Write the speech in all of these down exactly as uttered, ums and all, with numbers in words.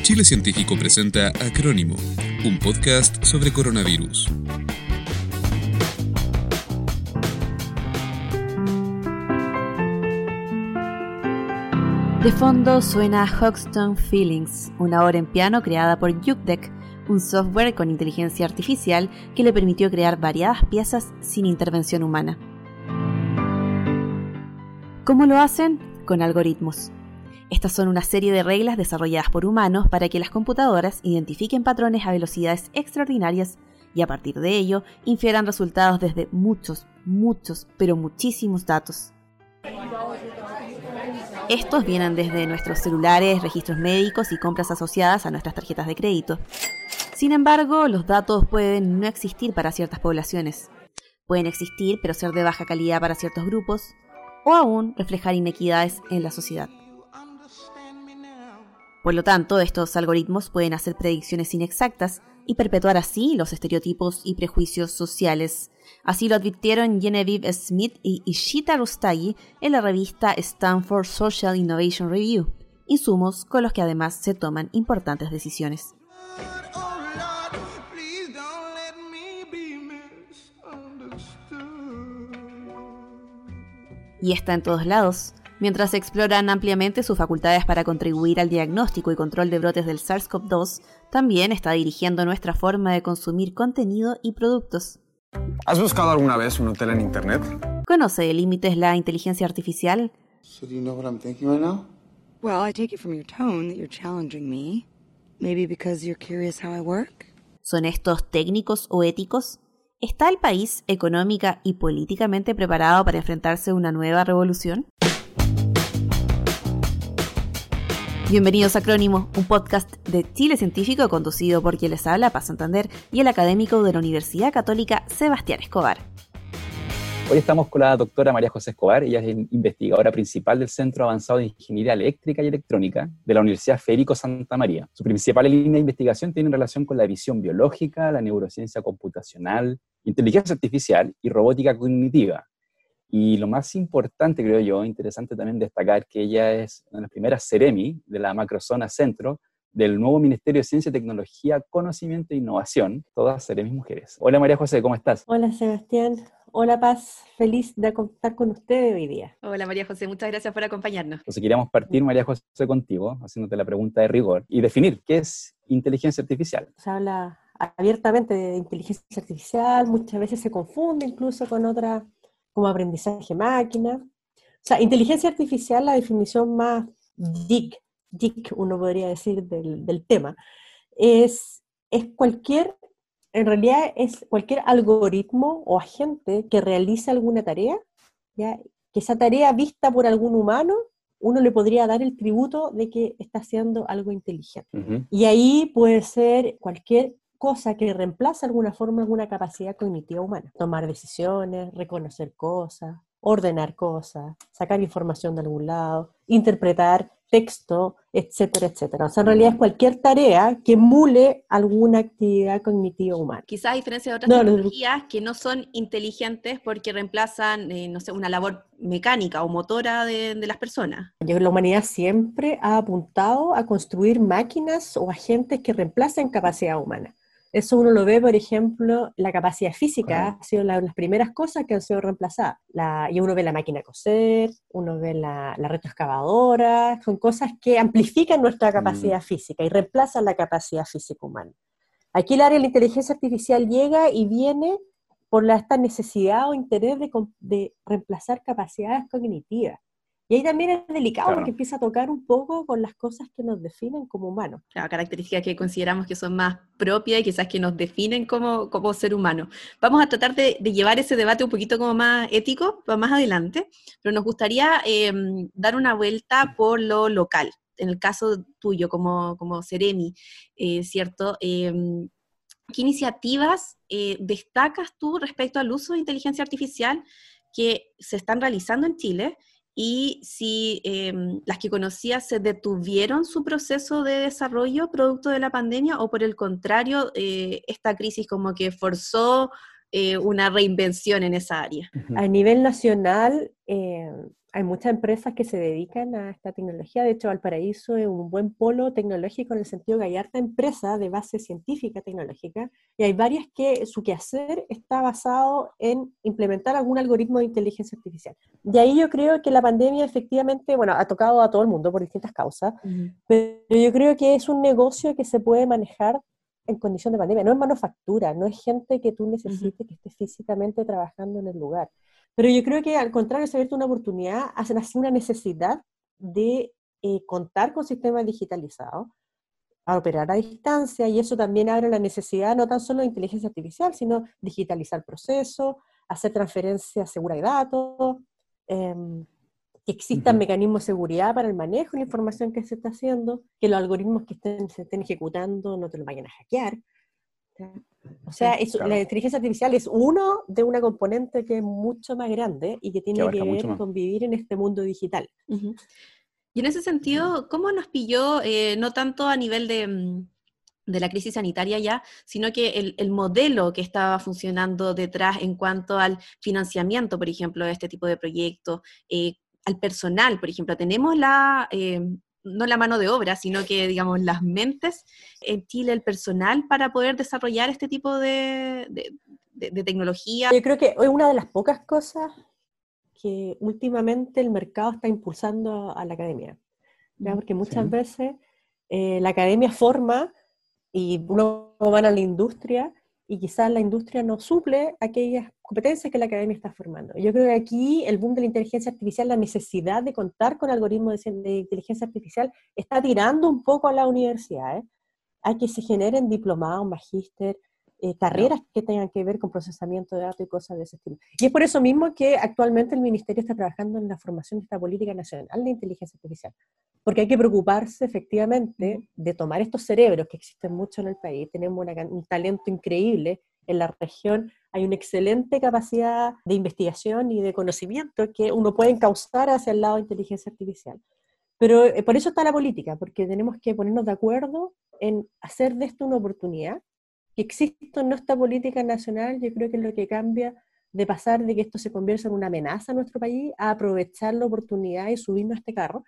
Chile Científico presenta Acrónimo, un podcast sobre coronavirus. De fondo suena Hoxton Feelings, una obra en piano creada por Jukedeck, un software con inteligencia artificial que le permitió crear variadas piezas sin intervención humana. ¿Cómo lo hacen? Con algoritmos. Estas son una serie de reglas desarrolladas por humanos para que las computadoras identifiquen patrones a velocidades extraordinarias y a partir de ello infieran resultados desde muchos, muchos, pero muchísimos datos. Estos vienen desde nuestros celulares, registros médicos y compras asociadas a nuestras tarjetas de crédito. Sin embargo, los datos pueden no existir para ciertas poblaciones. Pueden existir, pero ser de baja calidad para ciertos grupos, o aún reflejar inequidades en la sociedad. Por lo tanto, estos algoritmos pueden hacer predicciones inexactas y perpetuar así los estereotipos y prejuicios sociales. Así lo advirtieron Genevieve Smith y Ishita Rustagi en la revista Stanford Social Innovation Review, insumos con los que además se toman importantes decisiones. Y está en todos lados. Mientras exploran ampliamente sus facultades para contribuir al diagnóstico y control de brotes del SARS CoV dos, también está dirigiendo nuestra forma de consumir contenido y productos. ¿Has buscado alguna vez un hotel en internet? ¿Conoce de límites la inteligencia artificial? So do you know what I'm thinking right now? Well, I take it from your tone that you're challenging me. Maybe because you're curious how I work? ¿Son estos técnicos o éticos? ¿Está el país económica y políticamente preparado para enfrentarse a una nueva revolución? Bienvenidos a Acrónimo, un podcast de Chile Científico conducido por quien les habla, Paz Santander, y el académico de la Universidad Católica, Sebastián Escobar. Hoy estamos con la doctora María José Escobar. Ella es investigadora principal del Centro Avanzado de Ingeniería Eléctrica y Electrónica de la Universidad Federico Santa María. Su principal línea de investigación tiene relación con la visión biológica, la neurociencia computacional, inteligencia artificial y robótica cognitiva. Y lo más importante, creo yo, interesante también destacar que ella es una de las primeras Ceremi de la macrozona centro del nuevo Ministerio de Ciencia, Tecnología, Conocimiento e Innovación, todas Ceremis mujeres. Hola María José, ¿cómo estás? Hola Sebastián, hola Paz, feliz de estar con ustedes hoy día. Hola María José, muchas gracias por acompañarnos. Entonces queríamos partir, María José, contigo, haciéndote la pregunta de rigor y definir qué es inteligencia artificial. Se habla abiertamente de inteligencia artificial, muchas veces se confunde incluso con otra, como aprendizaje máquina. O sea, inteligencia artificial, la definición más geek, geek uno podría decir, del, del tema, es, es cualquier, en realidad es cualquier algoritmo o agente que realice alguna tarea, ¿ya? Que esa tarea vista por algún humano, uno le podría dar el tributo de que está haciendo algo inteligente. Uh-huh. Y ahí puede ser cualquier cosa que reemplaza de alguna forma alguna capacidad cognitiva humana. Tomar decisiones, reconocer cosas, ordenar cosas, sacar información de algún lado, interpretar texto, etcétera, etcétera. O sea, en realidad es cualquier tarea que emule alguna actividad cognitiva humana. Quizás a diferencia de otras no, tecnologías no, que no son inteligentes porque reemplazan, eh, no sé, una labor mecánica o motora de, de las personas. La humanidad siempre ha apuntado a construir máquinas o agentes que reemplacen capacidad humana. Eso uno lo ve, por ejemplo, la capacidad física uh-huh. ha sido la, las primeras cosas que han sido reemplazadas. La, y uno ve la máquina de coser, uno ve la, la retroexcavadora, son cosas que amplifican nuestra capacidad uh-huh. física y reemplazan la capacidad física humana. Aquí el área de la inteligencia artificial llega y viene por la, esta necesidad o interés de, de reemplazar capacidades cognitivas. Y ahí también es delicado claro. porque empieza a tocar un poco con las cosas que nos definen como humanos. Claro, características que consideramos que son más propias y quizás que nos definen como, como ser humano. Vamos a tratar de, de llevar ese debate un poquito como más ético, para más adelante, pero nos gustaría eh, dar una vuelta por lo local. En el caso tuyo, como, como Ceremi, eh, ¿cierto? Eh, ¿Qué iniciativas eh, destacas tú respecto al uso de inteligencia artificial que se están realizando en Chile? Y si eh, las que conocías se detuvieron su proceso de desarrollo producto de la pandemia o por el contrario, eh, esta crisis como que forzó eh, una reinvención en esa área. A nivel nacional, eh, hay muchas empresas que se dedican a esta tecnología. De hecho, Valparaíso es un buen polo tecnológico en el sentido que hay harta empresa de base científica tecnológica y hay varias que su quehacer está basado en implementar algún algoritmo de inteligencia artificial. De ahí yo creo que la pandemia efectivamente, bueno, ha tocado a todo el mundo por distintas causas, uh-huh. pero yo creo que es un negocio que se puede manejar en condición de pandemia. No es manufactura, no es gente que tú necesites uh-huh. que esté físicamente trabajando en el lugar. Pero yo creo que al contrario, se ha abierto una oportunidad, hace así una necesidad de eh, contar con sistemas digitalizados, a operar a distancia, y eso también abre la necesidad no tan solo de inteligencia artificial, sino digitalizar procesos, hacer transferencias seguras de datos, eh, que existan uh-huh. mecanismos de seguridad para el manejo de la información que se está haciendo, que los algoritmos que estén, se estén ejecutando no te lo vayan a hackear. O sea, es, claro. La inteligencia artificial es uno de una componente que es mucho más grande y que tiene que, que ver con vivir en este mundo digital. Uh-huh. Y en ese sentido, ¿cómo nos pilló, eh, no tanto a nivel de, de la crisis sanitaria ya, sino que el, el modelo que estaba funcionando detrás en cuanto al financiamiento, por ejemplo, de este tipo de proyectos, eh, al personal, por ejemplo, tenemos la... Eh, no la mano de obra, sino que, digamos, las mentes en Chile, el personal para poder desarrollar este tipo de, de, de, de tecnología. Yo creo que es una de las pocas cosas que últimamente el mercado está impulsando a la academia, ¿ya? Porque muchas sí. veces eh, la academia forma y uno va a la industria y quizás la industria no suple aquellas competencias que la academia está formando. Yo creo que aquí el boom de la inteligencia artificial, la necesidad de contar con algoritmos de, de inteligencia artificial, está tirando un poco a las universidades a que se generen diplomados, magíster, eh, carreras no. que tengan que ver con procesamiento de datos y cosas de ese estilo. Y es por eso mismo que actualmente el Ministerio está trabajando en la formación de esta política nacional de inteligencia artificial, porque hay que preocuparse efectivamente de tomar estos cerebros que existen mucho en el país. Tenemos una, un talento increíble en la región, hay una excelente capacidad de investigación y de conocimiento que uno puede encauzar hacia el lado de inteligencia artificial. Pero eh, por eso está la política, porque tenemos que ponernos de acuerdo en hacer de esto una oportunidad. Que exista nuestra política nacional, yo creo que es lo que cambia de pasar de que esto se convierta en una amenaza a nuestro país a aprovechar la oportunidad y subirnos a este carro.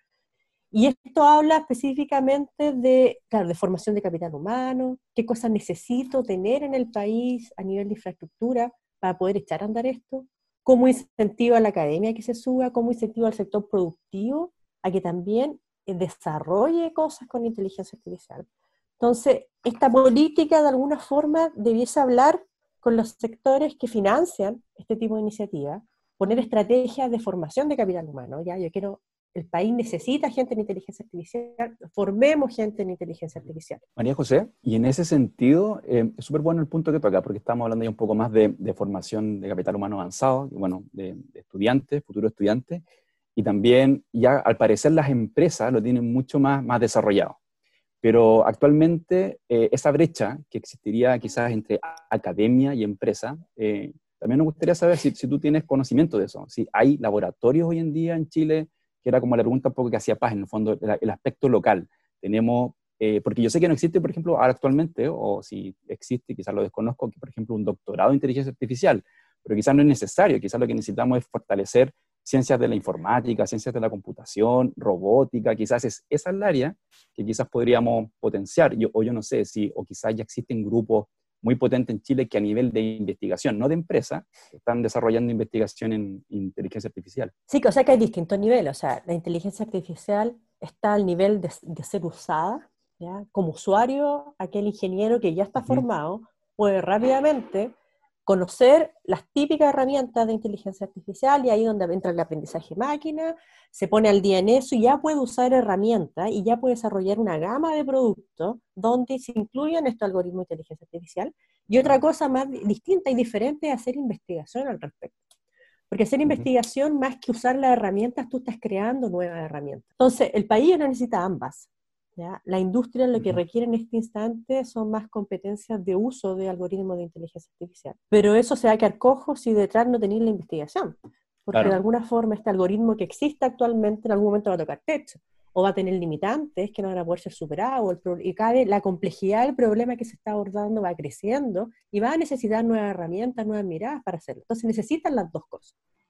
Y esto habla específicamente de, claro, de formación de capital humano, qué cosas necesito tener en el país a nivel de infraestructura para poder echar a andar esto, cómo incentivo a la academia a que se suba, cómo incentivo al sector productivo a que también desarrolle cosas con inteligencia artificial. Entonces, esta política de alguna forma debiese hablar con los sectores que financian este tipo de iniciativas, poner estrategias de formación de capital humano. Ya, yo quiero, el país necesita gente en inteligencia artificial, formemos gente en inteligencia artificial. María José, y en ese sentido, eh, es súper bueno el punto que toca, porque estamos hablando ya un poco más de, de formación de capital humano avanzado, bueno, de, de estudiantes, futuros estudiantes, y también ya al parecer las empresas lo tienen mucho más, más desarrollado. Pero actualmente eh, esa brecha que existiría quizás entre academia y empresa, eh, también nos gustaría saber si, si tú tienes conocimiento de eso. Si hay laboratorios hoy en día en Chile, que era como la pregunta un poco que hacía Paz, en el fondo, el, el aspecto local. Tenemos, eh, porque yo sé que no existe, por ejemplo, ahora actualmente, o si existe, quizás lo desconozco, que por ejemplo un doctorado en inteligencia artificial, pero quizás no es necesario, quizás lo que necesitamos es fortalecer ciencias de la informática, ciencias de la computación, robótica, quizás es esa el área que quizás podríamos potenciar, yo, o yo no sé, si, o quizás ya existen grupos muy potentes en Chile que a nivel de investigación, no de empresa, están desarrollando investigación en inteligencia artificial. Sí, o sea que hay distintos niveles, o sea, la inteligencia artificial está al nivel de, de ser usada, ¿ya? Como usuario, aquel ingeniero que ya está uh-huh. formado puede rápidamente conocer las típicas herramientas de inteligencia artificial, y ahí donde entra el aprendizaje máquina, se pone al día en eso y ya puede usar herramientas y ya puede desarrollar una gama de productos donde se incluyen estos algoritmos de inteligencia artificial. Y otra cosa más distinta y diferente es hacer investigación al respecto. Porque hacer uh-huh. investigación, más que usar las herramientas, tú estás creando nuevas herramientas. Entonces, el país necesita ambas. ¿Ya? La industria lo que requiere en este instante son más competencias de uso de algoritmos de inteligencia artificial. Pero eso se va a quedar cojo si detrás no tenéis la investigación. Porque claro. de alguna forma este algoritmo que existe actualmente en algún momento va a tocar techo, o va a tener limitantes que no van a poder ser superados, o el pro- y cada, la complejidad del problema que se está abordando va creciendo, y va a necesitar nuevas herramientas, nuevas miradas para hacerlo. Entonces necesitan las dos cosas.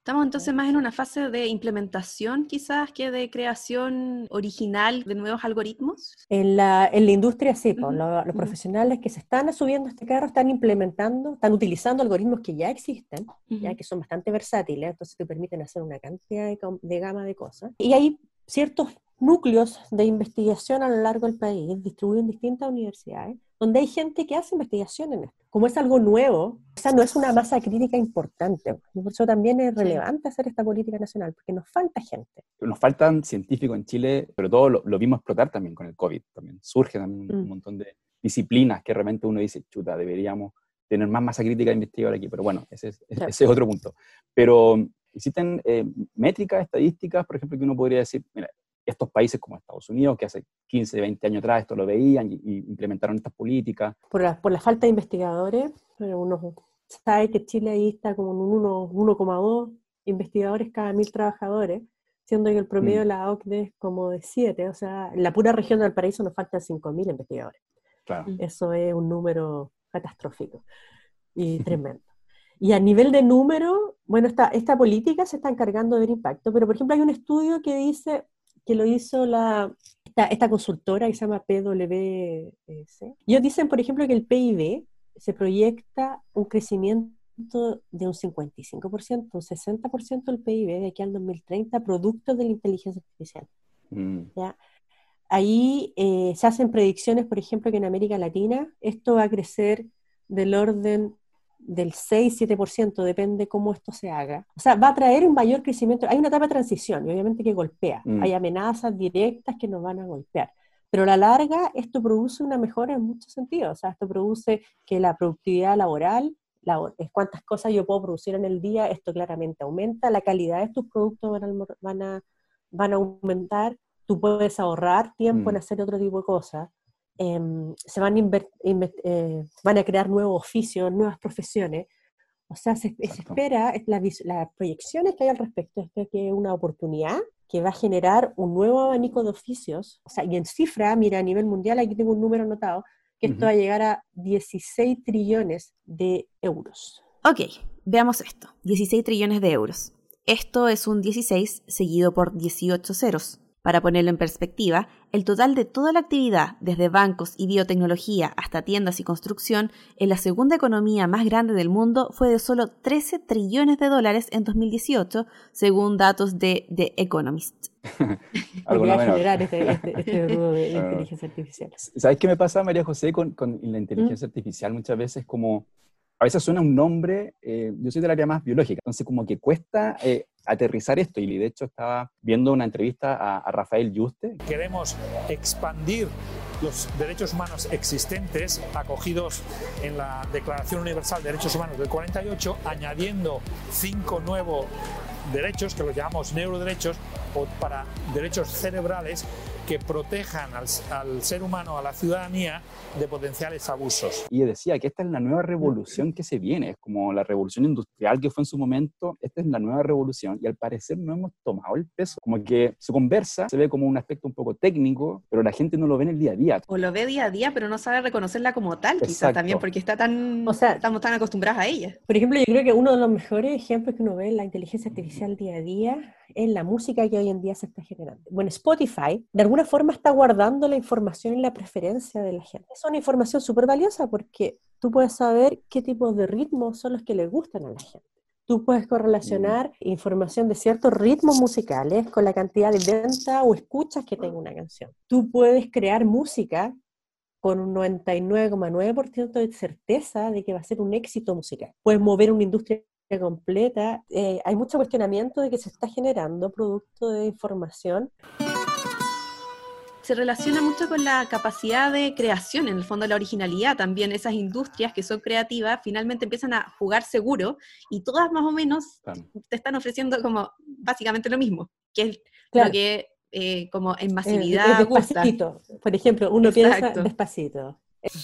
Estamos entonces más en una fase de implementación quizás que de creación original de nuevos algoritmos. En la, en la industria sí, pues, Ujú, lo- los ujú. profesionales que se están subiendo a este carro están implementando, están utilizando algoritmos que ya existen, ya Ujú. que son bastante versátiles, entonces te permiten hacer una cantidad de, com- de gama de cosas. Y hay ciertos núcleos de investigación a lo largo del país, distribuidos en distintas universidades, donde hay gente que hace investigación en esto. Como es algo nuevo, esa no es una masa crítica importante, y por eso también es Sí. relevante hacer esta política nacional, porque nos falta gente. Nos faltan científicos en Chile, pero todo lo, lo vimos explotar también con el COVID. También surge también un Mm. montón de disciplinas que realmente uno dice, chuta, deberíamos tener más masa crítica de investigador aquí. Pero bueno, ese es, Claro. ese es otro punto. Pero existen eh, métricas, estadísticas, por ejemplo, que uno podría decir, mira, estos países como Estados Unidos, que hace quince, veinte años atrás esto lo veían y, y implementaron estas políticas. Por la, por la falta de investigadores, eh, uno sabe que Chile ahí está como en un uno- uno coma dos investigadores cada mil trabajadores, siendo que el promedio Mm. de la O C D E es como de siete, o sea, en la pura región de Valparaíso nos faltan cinco mil investigadores. Claro. Mm. Eso es un número catastrófico y tremendo. Y a nivel de número, bueno, esta, esta política se está encargando de ver impacto, pero por ejemplo hay un estudio que dice, que lo hizo la, esta, esta consultora que se llama P W C. Ellos dicen, por ejemplo, que el P I B se proyecta un crecimiento de un cincuenta y cinco por ciento, un sesenta por ciento del P I B de aquí al dos mil treinta, producto de la inteligencia artificial. Mm. ¿Ya? Ahí eh, se hacen predicciones, por ejemplo, que en América Latina esto va a crecer del orden del seis a siete por ciento, depende cómo esto se haga. O sea, va a traer un mayor crecimiento. Hay una etapa de transición y obviamente que golpea. Mm. Hay amenazas directas que nos van a golpear. Pero a la larga esto produce una mejora en muchos sentidos. O sea, esto produce que la productividad laboral, la, es cuántas cosas yo puedo producir en el día, esto claramente aumenta. La calidad de tus productos van a, van a, van a aumentar. Tú puedes ahorrar tiempo Mm. en hacer otro tipo de cosas. Eh, se van a, inver- inve- eh, van a crear nuevos oficios, nuevas profesiones. O sea, se, se Exacto. espera, es la vis- las proyecciones que hay al respecto es que que es una oportunidad que va a generar un nuevo abanico de oficios. O sea, y en cifra, mira, a nivel mundial, aquí tengo un número anotado, que esto Ujú. va a llegar a dieciséis trillones de euros. Ok, veamos esto. dieciséis trillones de euros. Esto es un dieciséis seguido por dieciocho ceros. Para ponerlo en perspectiva, el total de toda la actividad, desde bancos y biotecnología hasta tiendas y construcción, en la segunda economía más grande del mundo fue de solo trece trillones de dólares en dos mil dieciocho, según datos de The Economist. Algo que no va a menor. generar este, este, este grupo de, de Ah. inteligencia artificial. ¿Sabes qué me pasa, María José, con, con la ¿Mm? inteligencia artificial? Muchas veces como, a veces suena un nombre, eh, yo soy del área más biológica, entonces como que cuesta eh, aterrizar esto, y de hecho estaba viendo una entrevista a, a Rafael Yuste. Queremos expandir los derechos humanos existentes acogidos en la Declaración Universal de Derechos Humanos del cuarenta y ocho, añadiendo cinco nuevos derechos que los llamamos neuroderechos, o para derechos cerebrales que protejan al, al ser humano, a la ciudadanía, de potenciales abusos. Y decía que esta es la nueva revolución que se viene, es como la revolución industrial que fue en su momento, esta es la nueva revolución, y al parecer no hemos tomado el peso, como que su conversa se ve como un aspecto un poco técnico, pero la gente no lo ve en el día a día. O lo ve día a día, pero no sabe reconocerla como tal, quizás Exacto. también, porque está tan, O sea, estamos tan acostumbrados a ella. Por ejemplo, yo creo que uno de los mejores ejemplos que uno ve en la inteligencia artificial día a día es la música que hoy en día se está generando. Bueno, Spotify de alguna forma está guardando la información y la preferencia de la gente. Es una información súper valiosa porque tú puedes saber qué tipos de ritmos son los que le gustan a la gente. Tú puedes correlacionar mm. información de ciertos ritmos musicales con la cantidad de venta o escuchas que tenga una canción. Tú puedes crear música con un noventa y nueve coma nueve por ciento de certeza de que va a ser un éxito musical. Puedes mover una industria completa. Eh, hay mucho cuestionamiento de que se está generando producto de información. Se relaciona mucho con la capacidad de creación, en el fondo la originalidad también. Esas industrias que son creativas finalmente empiezan a jugar seguro y todas más o menos claro. te están ofreciendo como básicamente lo mismo, que es claro. lo que eh, como en masividad es, es Despacito, gusta. Por ejemplo, uno Exacto. piensa Despacito.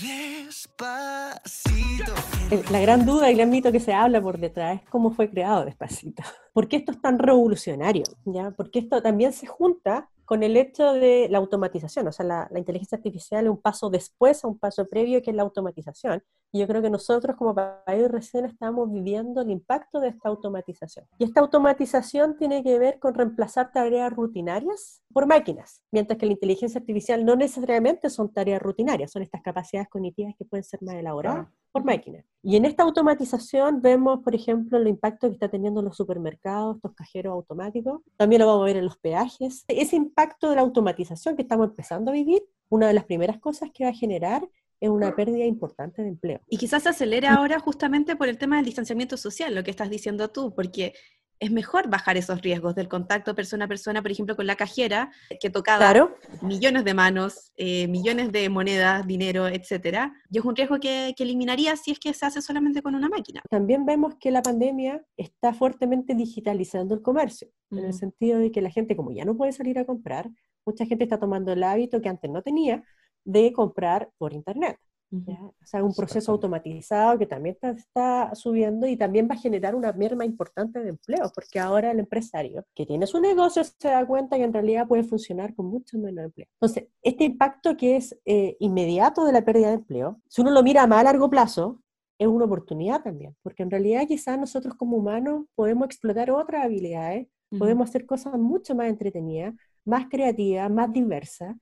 Despacito. La gran duda y el gran mito que se habla por detrás es cómo fue creado Despacito. ¿Por qué esto es tan revolucionario? ¿Ya? Porque esto también se junta con el hecho de la automatización, o sea, la, la inteligencia artificial es un paso después a un paso previo que es la automatización. Y yo creo que nosotros como país recién estamos viviendo el impacto de esta automatización. Y esta automatización tiene que ver con reemplazar tareas rutinarias por máquinas, mientras que la inteligencia artificial no necesariamente son tareas rutinarias, son estas capacidades cognitivas que pueden ser más elaboradas ah. por máquinas. Y en esta automatización vemos, por ejemplo, el impacto que está teniendo en los supermercados, estos cajeros automáticos. También lo vamos a ver en los peajes. Ese impacto de la automatización que estamos empezando a vivir, una de las primeras cosas que va a generar es una pérdida importante de empleo. Y quizás se acelere ahora justamente por el tema del distanciamiento social, lo que estás diciendo tú, porque es mejor bajar esos riesgos del contacto persona a persona, por ejemplo, con la cajera, que tocaba claro. millones de manos, eh, millones de monedas, dinero, etcétera. Y es un riesgo que, que eliminaría si es que se hace solamente con una máquina. También vemos que la pandemia está fuertemente digitalizando el comercio, uh-huh. en el sentido de que la gente, como ya no puede salir a comprar, mucha gente está tomando el hábito que antes no tenía de comprar por internet. ¿Ya? O sea, un proceso automatizado que también está, está subiendo y también va a generar una merma importante de empleo, porque ahora el empresario que tiene su negocio se da cuenta que en realidad puede funcionar con mucho menos empleo. Entonces, este impacto que es eh, inmediato de la pérdida de empleo, si uno lo mira a más largo plazo, es una oportunidad también, porque en realidad quizás nosotros como humanos podemos explotar otras habilidades, uh-huh. podemos hacer cosas mucho más entretenidas, más creativas, más diversas,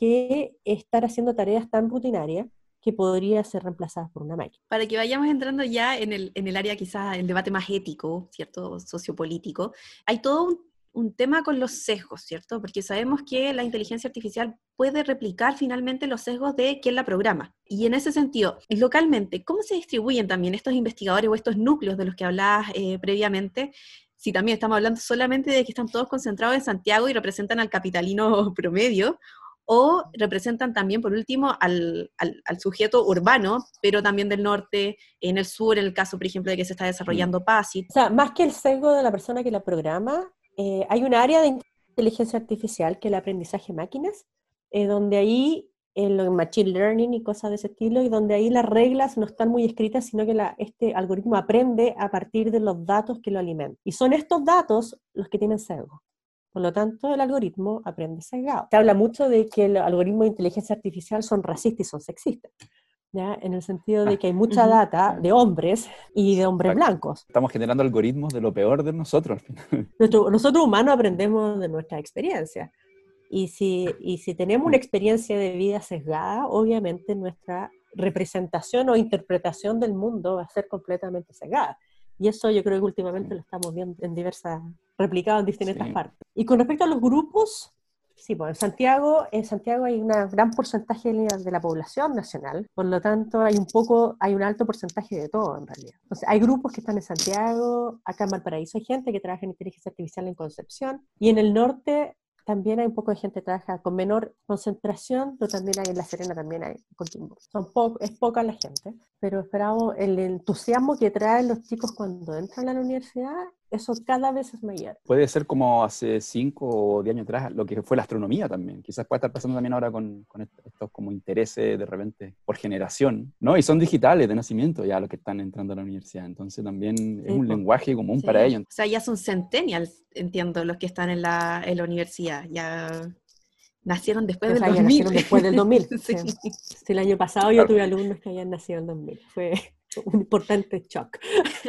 que estar haciendo tareas tan rutinarias que podría ser reemplazadas por una máquina. Para que vayamos entrando ya en el, en el área quizás, el debate más ético, ¿cierto?, sociopolítico, hay todo un, un tema con los sesgos, ¿cierto? Porque sabemos que la inteligencia artificial puede replicar finalmente los sesgos de quien la programa. Y en ese sentido, localmente, ¿cómo se distribuyen también estos investigadores o estos núcleos de los que hablabas eh, previamente? Si también estamos hablando solamente de que están todos concentrados en Santiago y representan al capitalino promedio, o representan también, por último, al, al, al sujeto urbano, pero también del norte, en el sur, en el caso, por ejemplo, de que se está desarrollando PASIT. O sea, más que el sesgo de la persona que la programa, eh, hay un área de inteligencia artificial, que es el aprendizaje máquinas, eh, donde ahí, en el machine learning y cosas de ese estilo, y donde ahí las reglas no están muy escritas, sino que la, este algoritmo aprende a partir de los datos que lo alimentan. Y son estos datos los que tienen sesgo. Por lo tanto, el algoritmo aprende sesgado. Se habla mucho de que los algoritmos de inteligencia artificial son racistas y son sexistas, ¿ya? En el sentido de que hay mucha uh-huh. data de hombres y de hombres Exacto. blancos. Estamos generando algoritmos de lo peor de nosotros. Nuestro, nosotros humanos aprendemos de nuestra experiencia. Y si, y si tenemos una experiencia de vida sesgada, obviamente nuestra representación o interpretación del mundo va a ser completamente sesgada. Y eso yo creo que últimamente lo estamos viendo en diversas, replicado en distintas sí. partes. Y con respecto a los grupos, sí, pues en Santiago, en Santiago hay un gran porcentaje de la población nacional, por lo tanto hay un poco, hay un alto porcentaje de todo en realidad. Entonces hay grupos que están en Santiago, acá en Valparaíso hay gente que trabaja en inteligencia artificial en Concepción, y en el norte también hay un poco de gente que trabaja con menor concentración, pero también hay en La Serena, también hay Coquimbo. Son po- es poca la gente, pero esperamos el entusiasmo que traen los chicos cuando entran a la universidad, eso cada vez es mayor. Puede ser como hace cinco o diez años atrás, lo que fue la astronomía también. Quizás puede estar pasando también ahora con, con estos como intereses de repente por generación, ¿no? Y son digitales de nacimiento ya los que están entrando a la universidad. Entonces también sí, es un pues, lenguaje común sí. para ellos. O sea, ya son centennials, entiendo, los que están en la, en la universidad. Ya nacieron después o sea, del ya dos mil. Nacieron después del dos mil. sí. Sí. Sí, el año pasado yo claro. tuve alumnos que habían nacido en el dos mil. Fue un importante shock.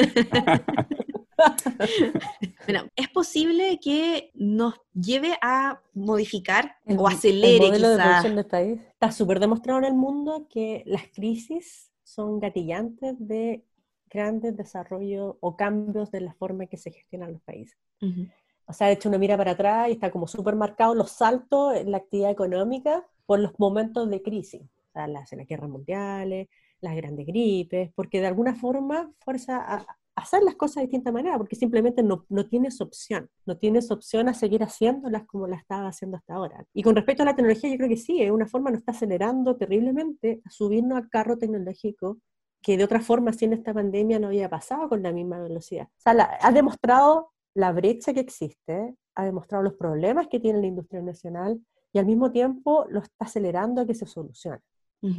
Bueno, ¿es posible que nos lleve a modificar el, o acelere el modelo quizá? de producción del país? Está súper demostrado en el mundo que las crisis son gatillantes de grandes desarrollos o cambios de la forma en que se gestionan los países. Uh-huh. O sea, de hecho uno mira para atrás y está como súper marcado los saltos en la actividad económica por los momentos de crisis. O sea, las, las guerras mundiales, las grandes gripes, porque de alguna forma fuerza a hacer las cosas de distinta manera, porque simplemente no, no tienes opción, no tienes opción a seguir haciéndolas como las estaba haciendo hasta ahora. Y con respecto a la tecnología, yo creo que sí, de una forma nos está acelerando terriblemente a subirnos al carro tecnológico que de otra forma sin esta pandemia no había pasado con la misma velocidad. O sea, la, ha demostrado la brecha que existe, ha demostrado los problemas que tiene la industria nacional y al mismo tiempo lo está acelerando a que se solucione. Uh-huh.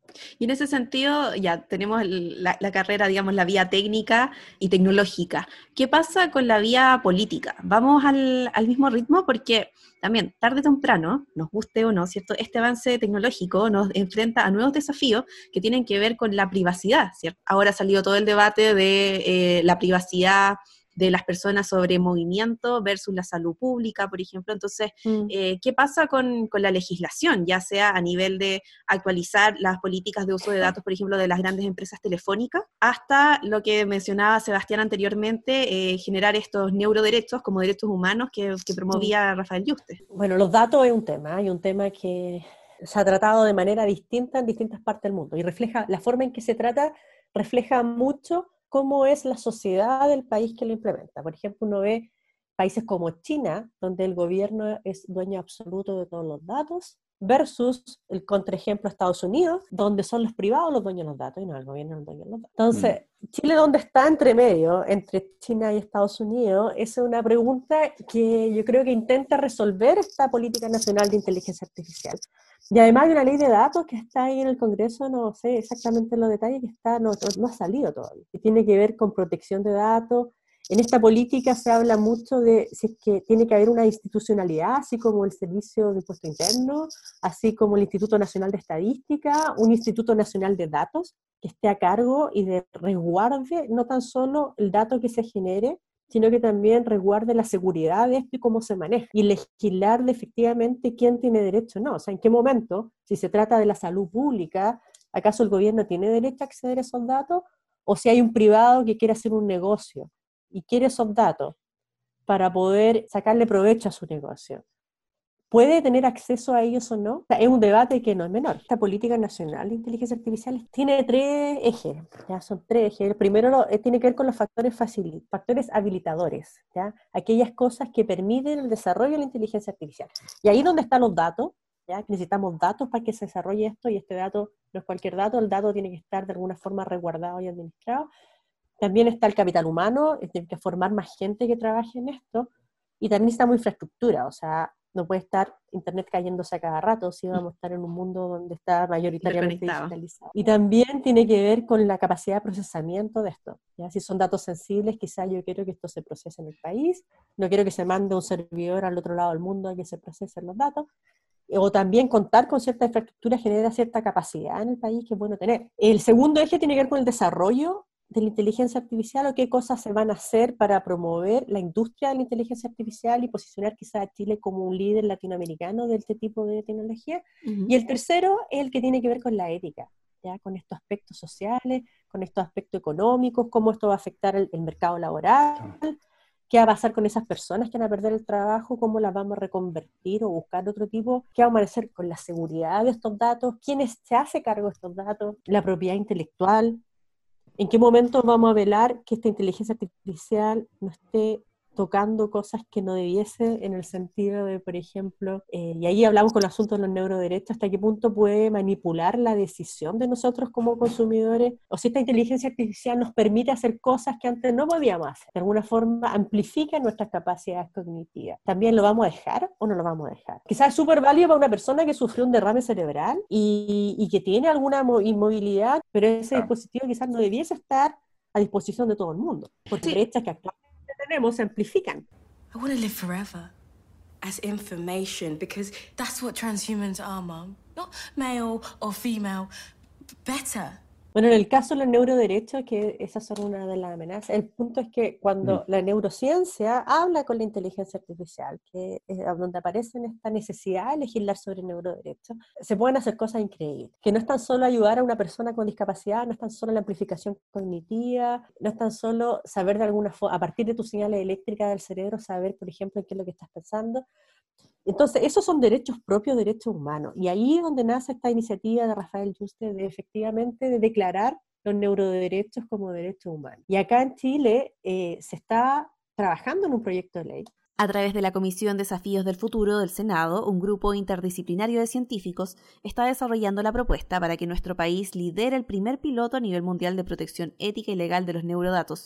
Y en ese sentido, ya tenemos el- la, la carrera, digamos, la vía técnica y tecnológica. ¿Qué pasa con la vía política? ¿Vamos al, al mismo ritmo? Porque también, tarde o temprano, nos guste o no, ¿cierto? Este avance tecnológico nos enfrenta a nuevos desafíos que tienen que ver con la privacidad, ¿cierto? Ahora ha salido todo el debate de eh, la privacidad de las personas sobre movimiento versus la salud pública, por ejemplo. Entonces, Mm. eh, ¿qué pasa con, con la legislación? Ya sea a nivel de actualizar las políticas de uso de datos, por ejemplo, de las grandes empresas telefónicas, hasta lo que mencionaba Sebastián anteriormente, eh, generar estos neuroderechos como derechos humanos que, que promovía Rafael Yuste. Bueno, los datos es un tema, hay un tema que se ha tratado de manera distinta en distintas partes del mundo y refleja, la forma en que se trata refleja mucho cómo es la sociedad del país que lo implementa. Por ejemplo, uno ve países como China, donde el gobierno es dueño absoluto de todos los datos, versus el contraejemplo Estados Unidos, donde son los privados los dueños de los datos y no el gobierno el dueño de los datos. Entonces, mm. Chile, ¿dónde está entre medio, entre China y Estados Unidos? Esa es una pregunta que yo creo que intenta resolver esta política nacional de inteligencia artificial. Y además hay una ley de datos que está ahí en el Congreso, no sé exactamente los detalles, que está, no, no ha salido todavía, que tiene que ver con protección de datos. En esta política se habla mucho de si es que tiene que haber una institucionalidad, así como el Servicio de Impuesto Interno, así como el Instituto Nacional de Estadística, un Instituto Nacional de Datos que esté a cargo y de resguarde no tan solo el dato que se genere, sino que también resguarde la seguridad de esto y cómo se maneja, y legislar de efectivamente quién tiene derecho o no. O sea, en qué momento, si se trata de la salud pública, ¿acaso el gobierno tiene derecho a acceder a esos datos? O si hay un privado que quiere hacer un negocio y quiere esos datos para poder sacarle provecho a su negocio, ¿puede tener acceso a ellos o no? O sea, es un debate que no es menor. Esta política nacional de inteligencia artificial tiene tres ejes, ¿ya? Son tres ejes. El primero lo, eh, tiene que ver con los factores facil, factores habilitadores, ¿ya? Aquellas cosas que permiten el desarrollo de la inteligencia artificial. Y ahí donde están los datos, ¿ya? Necesitamos datos para que se desarrolle esto, y este dato no es cualquier dato, el dato tiene que estar de alguna forma resguardado y administrado. También está el capital humano, tiene que formar más gente que trabaje en esto, y también necesitamos infraestructura, o sea, no puede estar internet cayéndose a cada rato si vamos a estar en un mundo donde está mayoritariamente digitalizado. Y también tiene que ver con la capacidad de procesamiento de esto, ¿ya? Si son datos sensibles, quizás yo quiero que esto se procese en el país, no quiero que se mande un servidor al otro lado del mundo a que se procesen los datos, o también contar con cierta infraestructura genera cierta capacidad en el país que es bueno tener. El segundo eje tiene que ver con el desarrollo de la inteligencia artificial, o qué cosas se van a hacer para promover la industria de la inteligencia artificial y posicionar quizás a Chile como un líder latinoamericano de este tipo de tecnología. Uh-huh. Y el tercero es el que tiene que ver con la ética, ¿ya? Con estos aspectos sociales, con estos aspectos económicos, cómo esto va a afectar el, el mercado laboral, qué va a pasar con esas personas que van a perder el trabajo, cómo las vamos a reconvertir o buscar otro tipo, qué vamos a hacer con la seguridad de estos datos, quién se hace cargo de estos datos, la propiedad intelectual. ¿En qué momento vamos a velar que esta inteligencia artificial no esté tocando cosas que no debiese, en el sentido de, por ejemplo, eh, y ahí hablamos con el asunto de los neuroderechos, hasta qué punto puede manipular la decisión de nosotros como consumidores, o si esta inteligencia artificial nos permite hacer cosas que antes no podíamos hacer, de alguna forma amplifica nuestras capacidades cognitivas. ¿También lo vamos a dejar o no lo vamos a dejar? Quizás es súper válido para una persona que sufrió un derrame cerebral y, y que tiene alguna inmovilidad, pero ese dispositivo quizás no debiese estar a disposición de todo el mundo, porque sí. brechas que actualmente tenemos se amplifican. I want to live forever as information, because that's what transhumans are, Mom. Not male or female, better. Bueno, en el caso de los neuroderechos, que esas son una de las amenazas, el punto es que cuando mm. la neurociencia habla con la inteligencia artificial, que es donde aparece esta necesidad de legislar sobre neuroderechos, se pueden hacer cosas increíbles, que no es tan solo ayudar a una persona con discapacidad, no es tan solo la amplificación cognitiva, no es tan solo saber de alguna forma, a partir de tus señales eléctricas del cerebro, saber, por ejemplo, qué es lo que estás pensando. Entonces, esos son derechos propios, derechos humanos. Y ahí es donde nace esta iniciativa de Rafael Yuste de efectivamente de declarar los neuroderechos como derechos humanos. Y acá en Chile eh, se está trabajando en un proyecto de ley. A través de la Comisión Desafíos del Futuro del Senado, un grupo interdisciplinario de científicos está desarrollando la propuesta para que nuestro país lidere el primer piloto a nivel mundial de protección ética y legal de los neurodatos.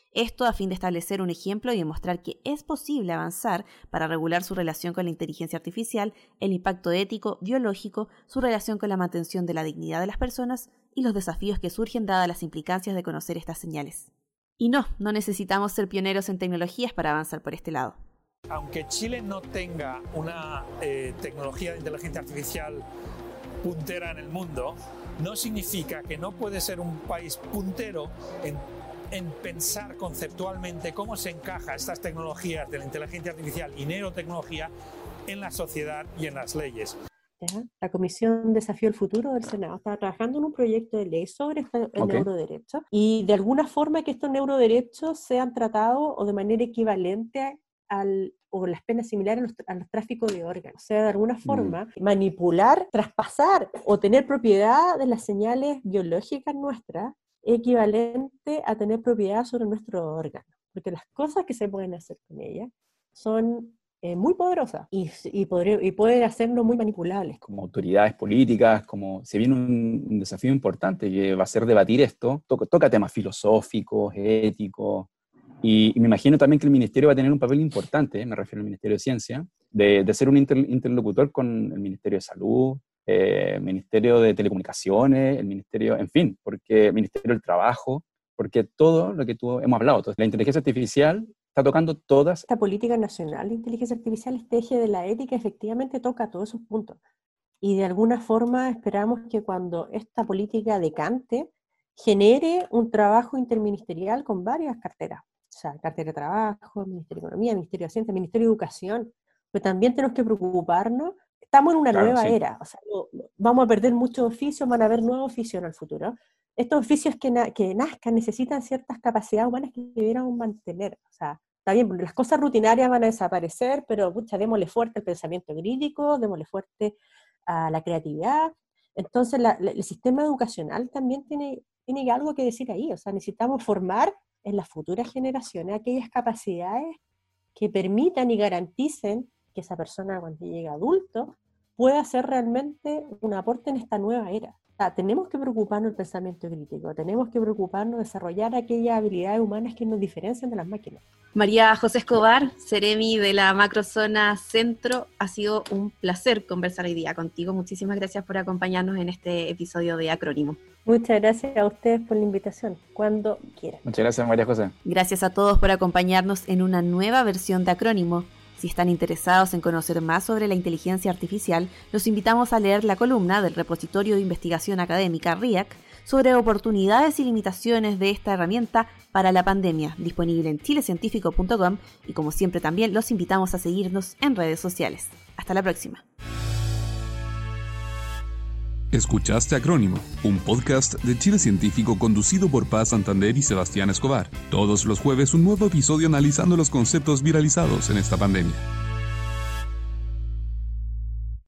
Esto a fin de establecer un ejemplo y demostrar que es posible avanzar para regular su relación con la inteligencia artificial, el impacto ético, biológico, su relación con la mantención de la dignidad de las personas y los desafíos que surgen dadas las implicancias de conocer estas señales. Y no, no necesitamos ser pioneros en tecnologías para avanzar por este lado. Aunque Chile no tenga una eh, tecnología de inteligencia artificial puntera en el mundo, no significa que no puede ser un país puntero en, en pensar conceptualmente cómo se encaja estas tecnologías de la inteligencia artificial y neurotecnología en la sociedad y en las leyes. La Comisión Desafío el Futuro del Senado está trabajando en un proyecto de ley sobre el okay. neuroderecho y de alguna forma que estos neuroderechos sean tratados o de manera equivalente al, o las penas similares a los, a los tráficos de órganos. O sea, de alguna forma, mm. manipular, traspasar o tener propiedad de las señales biológicas nuestras equivalente a tener propiedad sobre nuestros órganos. Porque las cosas que se pueden hacer con ellas son eh, muy poderosas y, y, podré, y pueden hacernos muy manipulables. Como autoridades políticas, como se viene un, un desafío importante que va a ser debatir esto, toca, toca temas filosóficos, éticos, y, y me imagino también que el Ministerio va a tener un papel importante, me refiero al Ministerio de Ciencia, de, de ser un inter, interlocutor con el Ministerio de Salud, eh, el Ministerio de Telecomunicaciones, el Ministerio, en fin, porque el Ministerio del Trabajo, porque todo lo que tú hemos hablado, la inteligencia artificial está tocando todas. Esta política nacional de inteligencia artificial, este eje de la ética, efectivamente toca todos esos puntos. Y de alguna forma esperamos que cuando esta política decante, genere un trabajo interministerial con varias carteras. O sea, cartera de trabajo, Ministerio de Economía, Ministerio de Ciencia, Ministerio de Educación. Pero también tenemos que preocuparnos. Estamos en una claro, nueva sí. era. O sea, vamos a perder muchos oficios, van a haber nuevos oficios en el futuro. Estos oficios que, na que nazcan necesitan ciertas capacidades humanas que debiéramos mantener. O sea, está bien, las cosas rutinarias van a desaparecer, pero pucha, démosle fuerte al pensamiento crítico, démosle fuerte a la creatividad. Entonces, la, la, el sistema educacional también tiene, tiene algo que decir ahí. O sea, necesitamos formar en las futuras generaciones aquellas capacidades que permitan y garanticen que esa persona cuando llegue adulto pueda hacer realmente un aporte en esta nueva era. O sea, tenemos que preocuparnos del pensamiento crítico, tenemos que preocuparnos de desarrollar aquellas habilidades humanas que nos diferencian de las máquinas. María José Escobar, Seremi de la Macrozona Centro, ha sido un placer conversar hoy día contigo. Muchísimas gracias por acompañarnos en este episodio de Acrónimo. Muchas gracias a ustedes por la invitación, cuando quieran. Muchas gracias, María José. Gracias a todos por acompañarnos en una nueva versión de Acrónimo. Si están interesados en conocer más sobre la inteligencia artificial, los invitamos a leer la columna del Repositorio de Investigación Académica R I A C sobre oportunidades y limitaciones de esta herramienta para la pandemia, disponible en chile científico punto com, y como siempre también los invitamos a seguirnos en redes sociales. Hasta la próxima. Escuchaste Acrónimo, un podcast de Chile Científico conducido por Paz Santander y Sebastián Escobar. Todos los jueves un nuevo episodio analizando los conceptos viralizados en esta pandemia.